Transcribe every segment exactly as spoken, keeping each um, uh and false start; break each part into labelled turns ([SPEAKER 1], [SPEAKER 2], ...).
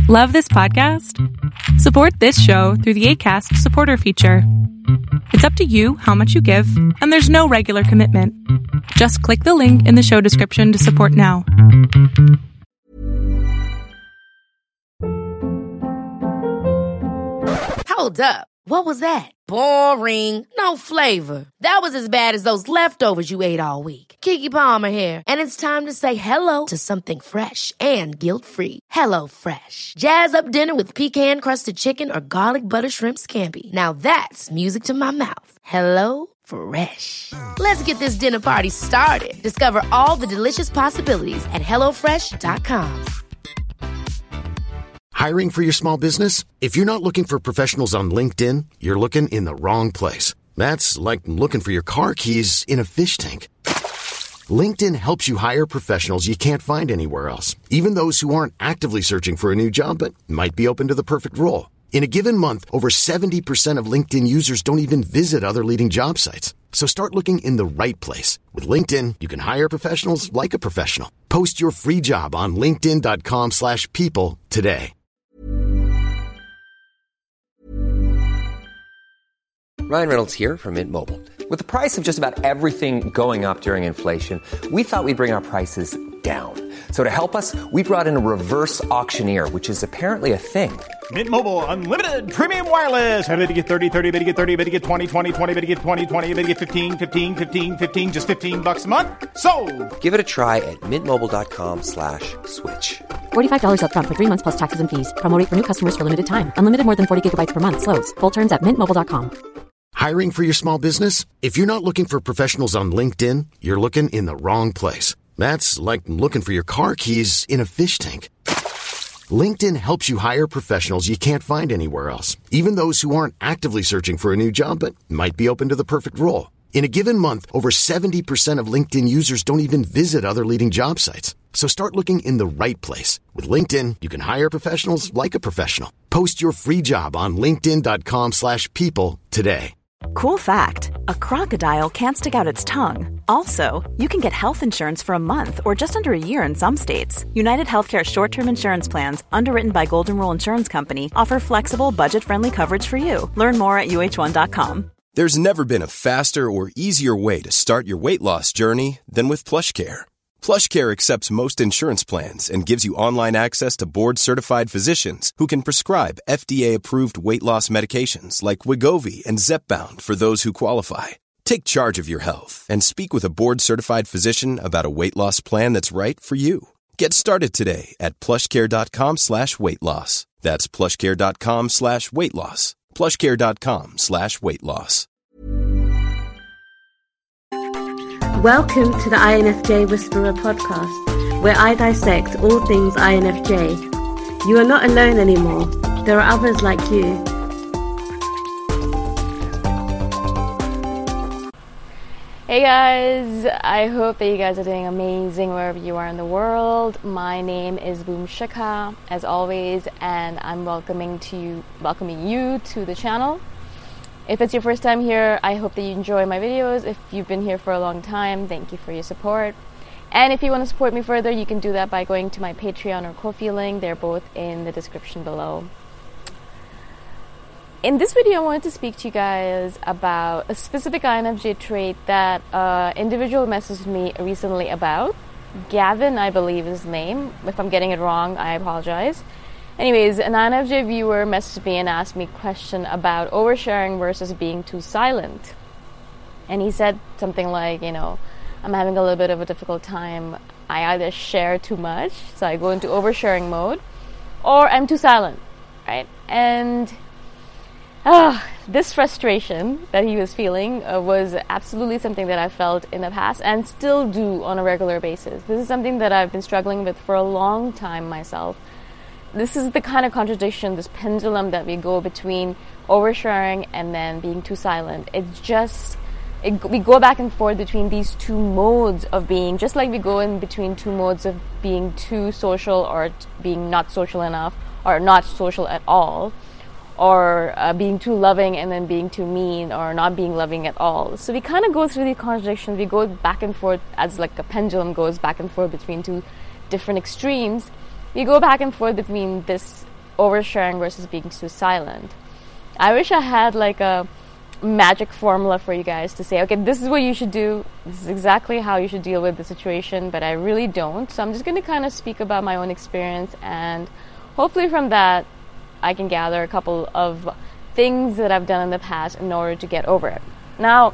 [SPEAKER 1] Love this podcast? Support this show through the Acast supporter feature. It's up to you how much you give, and there's no regular commitment. Just click the link in the show description to support now.
[SPEAKER 2] Hold up. What was that? Boring. No flavor. That was as bad as those leftovers you ate all week. Keke Palmer here, and it's time to say hello to something fresh and guilt-free. Hello Fresh. Jazz up dinner with pecan-crusted chicken or garlic butter shrimp scampi. Now that's music to my mouth. Hello Fresh. Let's get this dinner party started. Discover all the delicious possibilities at hello fresh dot com.
[SPEAKER 3] Hiring for your small business? If you're not looking for professionals on LinkedIn, you're looking in the wrong place. That's like looking for your car keys in a fish tank. LinkedIn helps you hire professionals you can't find anywhere else, even those who aren't actively searching for a new job but might be open to the perfect role. In a given month, over seventy percent of LinkedIn users don't even visit other leading job sites. So start looking in the right place. With LinkedIn, you can hire professionals like a professional. Post your free job on linkedin dot com slash people today.
[SPEAKER 4] Ryan Reynolds here from Mint Mobile. With the price of just about everything going up during inflation, we thought we'd bring our prices down. So to help us, we brought in a reverse auctioneer, which is apparently a thing.
[SPEAKER 5] Mint Mobile Unlimited Premium Wireless. How to get thirty, thirty, how to get thirty, how to get twenty, twenty, twenty, how to get twenty, twenty, how to get fifteen, fifteen, fifteen, fifteen, just fifteen bucks a month? Sold!
[SPEAKER 4] Give it a try at mintmobile.com slash switch.
[SPEAKER 6] forty-five dollars up front for three months plus taxes and fees. Promo rate for new customers for limited time. Unlimited more than forty gigabytes per month. Slows full terms at mint mobile dot com.
[SPEAKER 3] Hiring for your small business? If you're not looking for professionals on LinkedIn, you're looking in the wrong place. That's like looking for your car keys in a fish tank. LinkedIn helps you hire professionals you can't find anywhere else, even those who aren't actively searching for a new job but might be open to the perfect role. In a given month, over seventy percent of LinkedIn users don't even visit other leading job sites. So start looking in the right place. With LinkedIn, you can hire professionals like a professional. Post your free job on linkedin dot com slash people today.
[SPEAKER 7] Cool fact, a crocodile can't stick out its tongue. Also, you can get health insurance for a month or just under a year in some states. United Healthcare short-term insurance plans, underwritten by Golden Rule Insurance Company, offer flexible, budget-friendly coverage for you. Learn more at U H one dot com.
[SPEAKER 8] There's never been a faster or easier way to start your weight loss journey than with PlushCare. PlushCare accepts most insurance plans and gives you online access to board-certified physicians who can prescribe F D A-approved weight loss medications like Wegovy and Zepbound for those who qualify. Take charge of your health and speak with a board-certified physician about a weight loss plan that's right for you. Get started today at plushcare.com slash weight loss. That's plushcare.com slash weight loss. plushcare.com slash weight loss.
[SPEAKER 9] Welcome to the I N F J Whisperer podcast, where I dissect all things I N F J. You are not alone anymore. There are others like you.
[SPEAKER 10] Hey guys, I hope that you guys are doing amazing wherever you are in the world. My name is Boom Shikha, as always, and I'm welcoming to you, welcoming you to the channel. If it's your first time here, I hope that you enjoy my videos. If you've been here for a long time, thank you for your support. And if you want to support me further, you can do that by going to my Patreon or Ko-fi link. They're both in the description below. In this video, I wanted to speak to you guys about a specific I N F J trait that an individual messaged me recently about. Gavin, I believe is his name. If I'm getting it wrong, I apologize. Anyways, an I N F J viewer messaged me and asked me a question about oversharing versus being too silent. And he said something like, you know, I'm having a little bit of a difficult time. I either share too much, so I go into oversharing mode, or I'm too silent, right? And uh, this frustration that he was feeling uh, was absolutely something that I felt in the past and still do on a regular basis. This is something that I've been struggling with for a long time myself. This is the kind of contradiction, this pendulum that we go between oversharing and then being too silent. It's just, it, we go back and forth between these two modes of being, just like we go in between two modes of being too social or t- being not social enough or not social at all, or uh, being too loving and then being too mean or not being loving at all. So we kind of go through these contradictions. We go back and forth as like a pendulum goes back and forth between two different extremes. We go back and forth between this oversharing versus being too silent. I wish I had like a magic formula for you guys to say, okay, this is what you should do, this is exactly how you should deal with the situation, but I really don't. So I'm just going to kind of speak about my own experience, and hopefully from that I can gather a couple of things that I've done in the past in order to get over it. Now,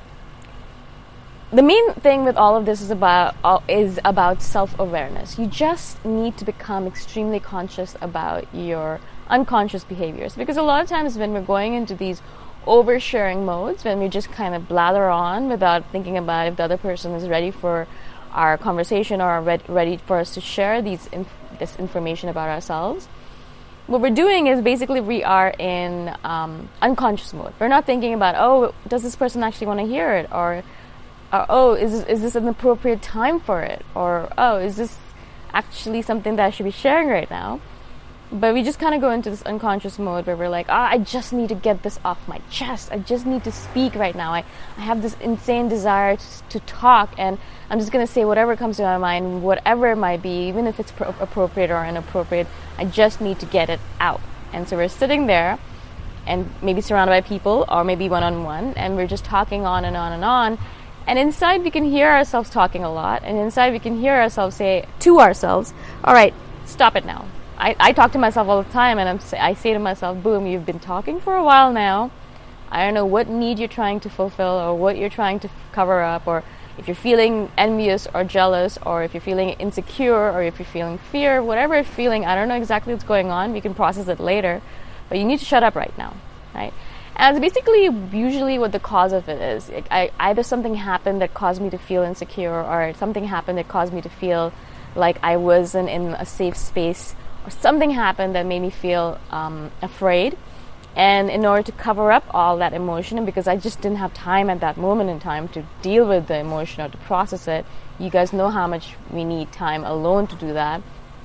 [SPEAKER 10] the main thing with all of this is about uh, is about self-awareness. You just need to become extremely conscious about your unconscious behaviors, because a lot of times when we're going into these oversharing modes, when we just kind of blather on without thinking about if the other person is ready for our conversation or re- ready for us to share these inf- this information about ourselves, what we're doing is basically we are in um, unconscious mode. We're not thinking about, oh, does this person actually want to hear it, or, or oh, is this, is this an appropriate time for it, or oh, is this actually something that I should be sharing right now? But we just kind of go into this unconscious mode where we're like, ah, I just need to get this off my chest. I just need to speak right now. I, I have this insane desire to, to talk, and I'm just going to say whatever comes to my mind, whatever it might be, even if it's pro- appropriate or inappropriate. I just need to get it out. And so we're sitting there and maybe surrounded by people or maybe one-on-one, and we're just talking on and on and on. And inside we can hear ourselves talking a lot, and inside we can hear ourselves say to ourselves, all right, stop it now. I, I talk to myself all the time, and I'm, I say to myself, boom, you've been talking for a while now. I don't know what need you're trying to fulfill or what you're trying to f- cover up, or if you're feeling envious or jealous, or if you're feeling insecure, or if you're feeling fear, whatever you're feeling, I don't know exactly what's going on. We can process it later, but you need to shut up right now, right? And it's basically usually what the cause of it is. It, I, either something happened that caused me to feel insecure, or something happened that caused me to feel like I wasn't in a safe space, or something happened that made me feel um, afraid. And in order to cover up all that emotion, and because I just didn't have time at that moment in time to deal with the emotion or to process it, you guys know how much we need time alone to do that.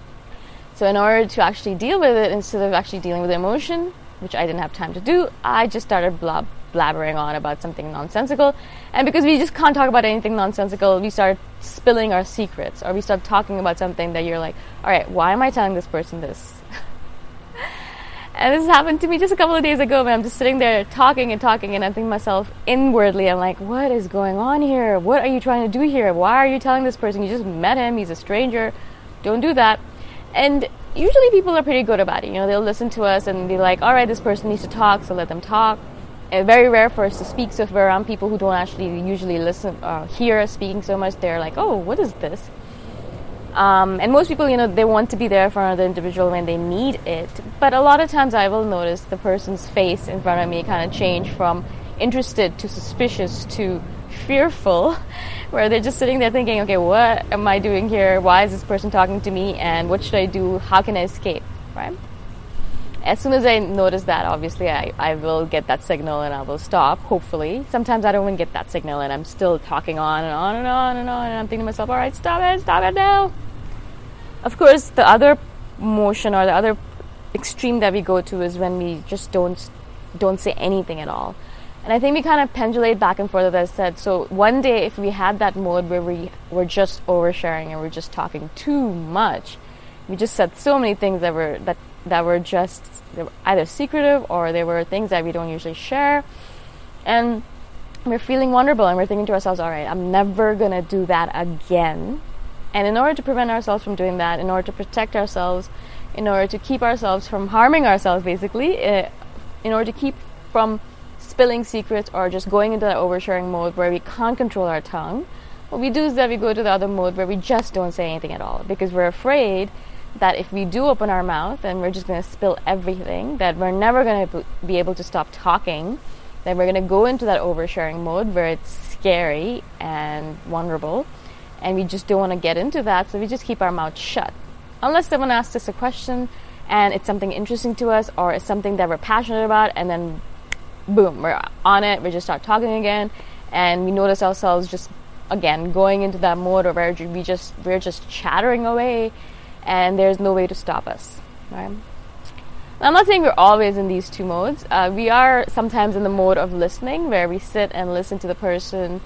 [SPEAKER 10] So in order to actually deal with it, instead of actually dealing with the emotion, which I didn't have time to do, I just started blab- blabbering on about something nonsensical. And because we just can't talk about anything nonsensical, we start spilling our secrets, or we start talking about something that you're like, all right, why am I telling this person this? And this happened to me just a couple of days ago, when I'm just sitting there talking and talking, and I think to myself inwardly, I'm like, what is going on here? What are you trying to do here? Why are you telling this person? You just met him, he's a stranger. Don't do that. And usually people are pretty good about it. You know, they'll listen to us and be like, all right, this person needs to talk, so let them talk. And very rare for us to speak, so if we're around people who don't actually usually listen or hear us speaking so much, they're like, oh, what is this? Um, and most people, you know, they want to be there for another individual when they need it. But a lot of times I will notice the person's face in front of me kind of change from interested to suspicious to fearful, where they're just sitting there thinking, okay, what am I doing here? Why is this person talking to me? And what should I do? How can I escape? Right? As soon as I notice that, obviously, I, I will get that signal and I will stop, hopefully. Sometimes I don't even get that signal and I'm still talking on and on and on and on, and I'm thinking to myself, all right, stop it, stop it now. Of course, the other motion or the other extreme that we go to is when we just don't don't say anything at all. And I think we kind of pendulate back and forth, as I said. So one day, if we had that mode where we were just oversharing and we're just talking too much, we just said so many things that were that that were just they were either secretive, or they were things that we don't usually share. And we're feeling vulnerable, and we're thinking to ourselves, all right, I'm never going to do that again. And in order to prevent ourselves from doing that, in order to protect ourselves, in order to keep ourselves from harming ourselves, basically, uh, in order to keep from spilling secrets or just going into that oversharing mode where we can't control our tongue, what we do is that we go to the other mode where we just don't say anything at all, because we're afraid that if we do open our mouth and we're just going to spill everything, that we're never going to be able to stop talking, that we're going to go into that oversharing mode where it's scary and vulnerable, and we just don't want to get into that, so we just keep our mouth shut. Unless someone asks us a question and it's something interesting to us, or it's something that we're passionate about, and then boom, we're on it, we just start talking again, and we notice ourselves just, again, going into that mode where we just, we're just chattering away, and there's no way to stop us, right? Now, I'm not saying we're always in these two modes. Uh, we are sometimes in the mode of listening, where we sit and listen to the person,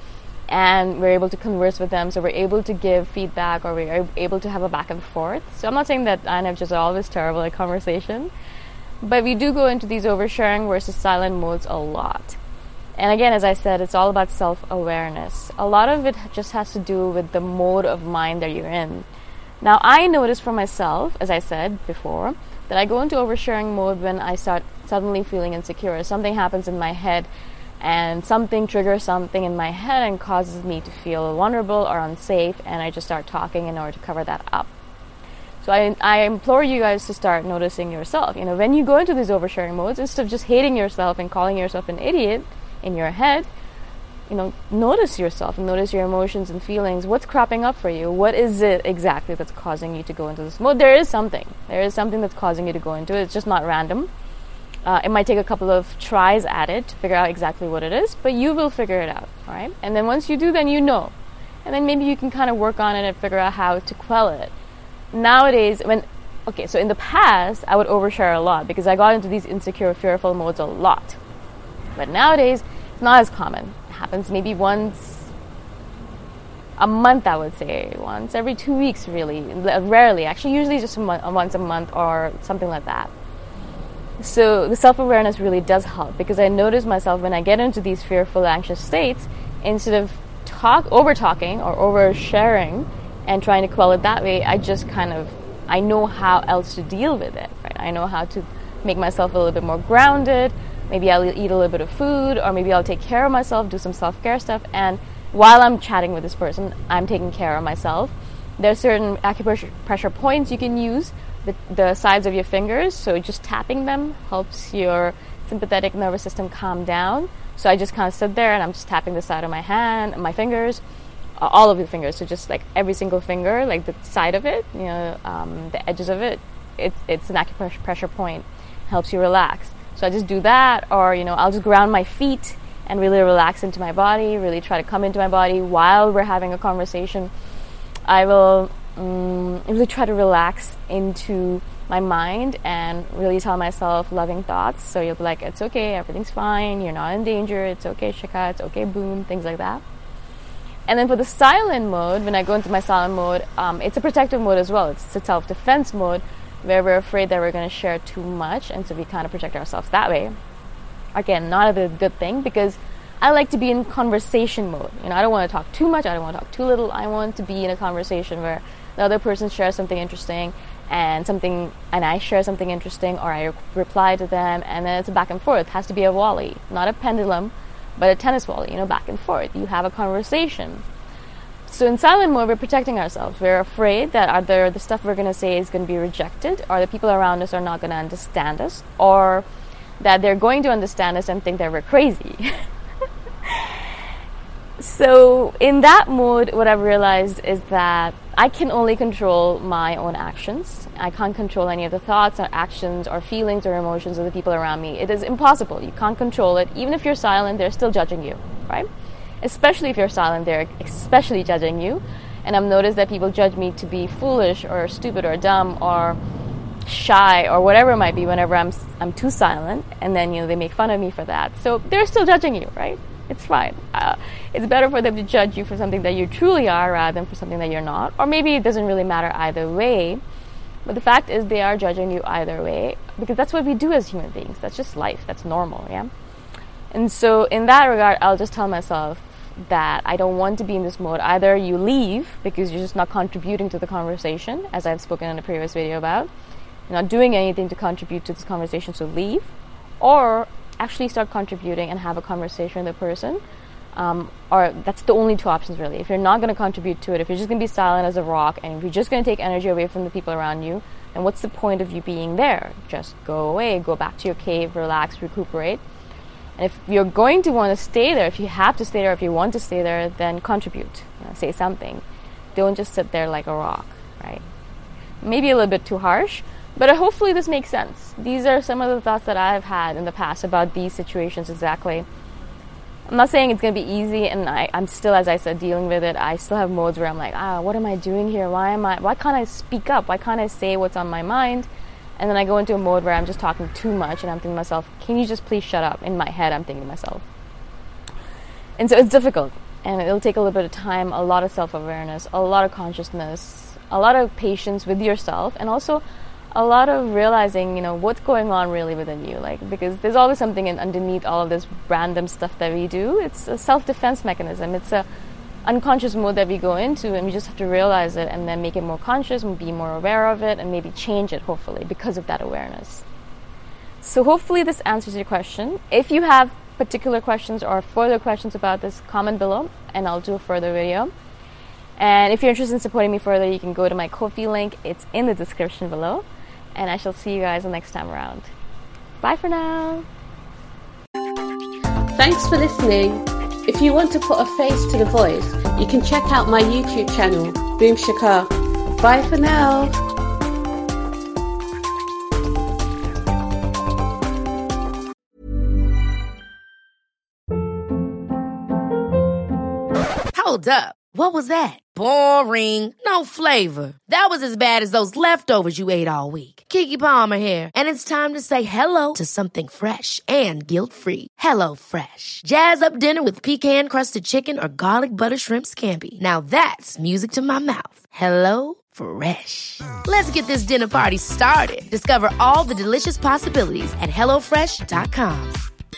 [SPEAKER 10] and we're able to converse with them, so we're able to give feedback, or we're able to have a back and forth. So I'm not saying that I N F Js are always terrible at conversation, but we do go into these oversharing versus silent modes a lot. And again, as I said, it's all about self-awareness. A lot of it just has to do with the mode of mind that you're in. Now, I notice for myself, as I said before, that I go into oversharing mode when I start suddenly feeling insecure. Something happens in my head, and something triggers something in my head and causes me to feel vulnerable or unsafe, and I just start talking in order to cover that up. So I, I implore you guys to start noticing yourself. You know, when you go into these oversharing modes, instead of just hating yourself and calling yourself an idiot in your head, you know, notice yourself and notice your emotions and feelings. What's cropping up for you? What is it exactly that's causing you to go into this mode? There is something. There is something that's causing you to go into it. It's just not random. Uh, it might take a couple of tries at it to figure out exactly what it is, but you will figure it out, all right? And then once you do, then you know. And then maybe you can kind of work on it and figure out how to quell it. Nowadays, when, okay, so in the past, I would overshare a lot because I got into these insecure, fearful modes a lot. But nowadays, it's not as common. It happens maybe once a month, I would say. Once every two weeks, really. Rarely. Actually, usually just a month, once a month or something like that. So the self-awareness really does help, because I notice myself when I get into these fearful, anxious states, instead of talk over-talking or over-sharing and trying to quell it that way, I just kind of, I know how else to deal with it, right? I know how to make myself a little bit more grounded. Maybe I'll eat a little bit of food, or maybe I'll take care of myself, do some self-care stuff, and while I'm chatting with this person, I'm taking care of myself. There's certain acupressure points you can use, the, the sides of your fingers, so just tapping them helps your sympathetic nervous system calm down. So I just kind of sit there and I'm just tapping the side of my hand, my fingers, uh, all of the fingers, so just like every single finger, like the side of it, you know, um, the edges of it, it it's an acupressure point, helps you relax. So I just do that, or, you know, I'll just ground my feet and really relax into my body, really try to come into my body while we're having a conversation. I will um, really try to relax into my mind and really tell myself loving thoughts. So you'll be like, it's okay, everything's fine, you're not in danger, it's okay, Shikha, it's okay, boom, things like that. And then for the silent mode, when I go into my silent mode, um, it's a protective mode as well. It's a self-defense mode where we're afraid that we're going to share too much, and so we kind of protect ourselves that way. Again, not a good thing, because I like to be in conversation mode. You know, I don't want to talk too much, I don't want to talk too little. I want to be in a conversation where the other person shares something interesting and something, and I share something interesting, or I re- reply to them, and then it's a back and forth. It has to be a volley, not a pendulum, but a tennis volley, you know, back and forth. You have a conversation. So in silent mode, we're protecting ourselves. We're afraid that either the stuff we're going to say is going to be rejected, or the people around us are not going to understand us, or that they're going to understand us and think that we're crazy. So in that mode, what I've realized is that I can only control my own actions. I can't control any of the thoughts or actions or feelings or emotions of the people around me. It is impossible. You can't control it. Even if you're silent, they're still judging you, right? Especially if you're silent, they're especially judging you. And I've noticed that people judge me to be foolish or stupid or dumb or shy or whatever it might be whenever I'm I'm too silent, and then, you know, they make fun of me for that. So they're still judging you, right? It's fine. Uh, it's better for them to judge you for something that you truly are rather than for something that you're not. Or maybe it doesn't really matter either way. But the fact is they are judging you either way, because that's what we do as human beings. That's just life. That's normal, yeah? And so in that regard, I'll just tell myself that I don't want to be in this mode. Either you leave because you're just not contributing to the conversation, as I've spoken in a previous video about. You're not doing anything to contribute to this conversation, so leave. Or actually start contributing and have a conversation with the person. Um, or that's the only two options, really. If you're not going to contribute to it, if you're just going to be silent as a rock, and if you're just going to take energy away from the people around you, then what's the point of you being there? Just go away, go back to your cave, relax, recuperate. And if you're going to want to stay there, if you have to stay there, if you want to stay there, then contribute. You know, say something. Don't just sit there like a rock, right? Maybe a little bit too harsh, but hopefully this makes sense. These are some of the thoughts that I've had in the past about these situations exactly. I'm not saying it's going to be easy, and I, I'm still, as I said, dealing with it. I still have modes where I'm like, ah, what am I doing here? Why am I? Why can't I speak up? Why can't I say what's on my mind? And then I go into a mode where I'm just talking too much, and I'm thinking to myself, can you just please shut up? In my head, I'm thinking to myself. And so it's difficult. And it'll take a little bit of time, a lot of self-awareness, a lot of consciousness, a lot of patience with yourself, and also a lot of realizing, you know, what's going on really within you. Like, because there's always something in, underneath all of this random stuff that we do. It's a self-defense mechanism. It's a unconscious mode that we go into, and we just have to realize it and then make it more conscious and be more aware of it and maybe change it, hopefully, because of that awareness. So hopefully this answers your question. If you have particular questions or further questions about this, comment below and I'll do a further video. And if you're interested in supporting me further, you can go to my Ko-fi link. It's in the description below. And I shall see you guys the next time around. Bye for now.
[SPEAKER 9] Thanks for listening. If you want to put a face to the voice, you can check out my YouTube channel, Boom Shikha. Bye for now.
[SPEAKER 2] Hold up. What was that? Boring. No flavor. That was as bad as those leftovers you ate all week. Keke Palmer here, and it's time to say hello to something fresh and guilt-free. Hello Fresh. Jazz up dinner with pecan-crusted chicken or garlic butter shrimp scampi. Now that's music to my mouth. Hello Fresh. Let's get this dinner party started. Discover all the delicious possibilities at hello fresh dot com.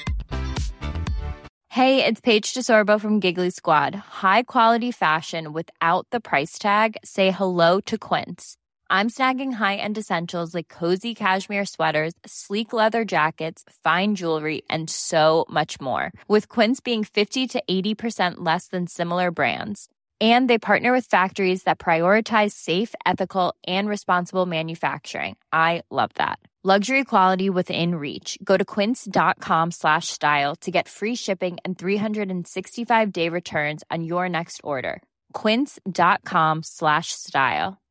[SPEAKER 11] Hey, it's Paige DeSorbo from Giggly Squad. High quality fashion without the price tag. Say hello to Quince. I'm snagging high-end essentials like cozy cashmere sweaters, sleek leather jackets, fine jewelry, and so much more. With Quince being fifty to eighty percent less than similar brands. And they partner with factories that prioritize safe, ethical, and responsible manufacturing. I love that. Luxury quality within reach. Go to quince.com slash style to get free shipping and three sixty-five day returns on your next order. Quince.com slash style.